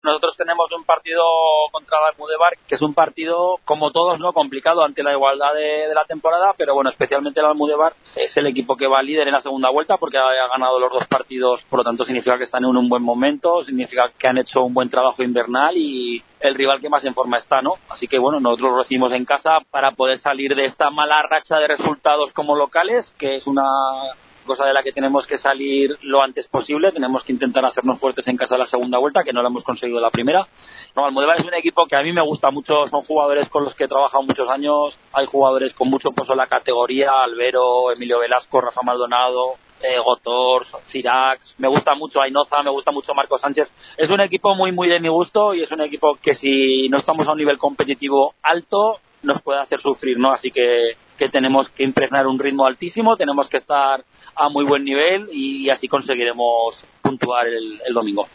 nosotros tenemos un partido contra el Almudévar, que es un partido, como todos, no complicado ante la igualdad de la temporada, pero bueno, especialmente el Almudévar es el equipo que va líder en la segunda vuelta porque ha ganado los 2 partidos, por lo tanto significa que están en un buen momento, significa que han hecho un buen trabajo invernal y el rival que más en forma está, ¿no? Así que bueno, nosotros lo recibimos en casa para poder salir de esta mala racha de resultados como locales, que es una cosa de la que tenemos que salir lo antes posible. Tenemos que intentar hacernos fuertes en casa de la segunda vuelta, que no lo hemos conseguido la primera. No, Almudévar es un equipo que a mí me gusta mucho, son jugadores con los que he trabajado muchos años, hay jugadores con mucho peso en la categoría, Albero, Emilio Velasco, Rafa Maldonado, Gotor, Cirac, me gusta mucho Ainoza, me gusta mucho Marco Sánchez. Es un equipo muy de mi gusto y es un equipo que si no estamos a un nivel competitivo alto nos puede hacer sufrir, ¿no? Así que tenemos que impregnar un ritmo altísimo, tenemos que estar a muy buen nivel y así conseguiremos puntuar el domingo.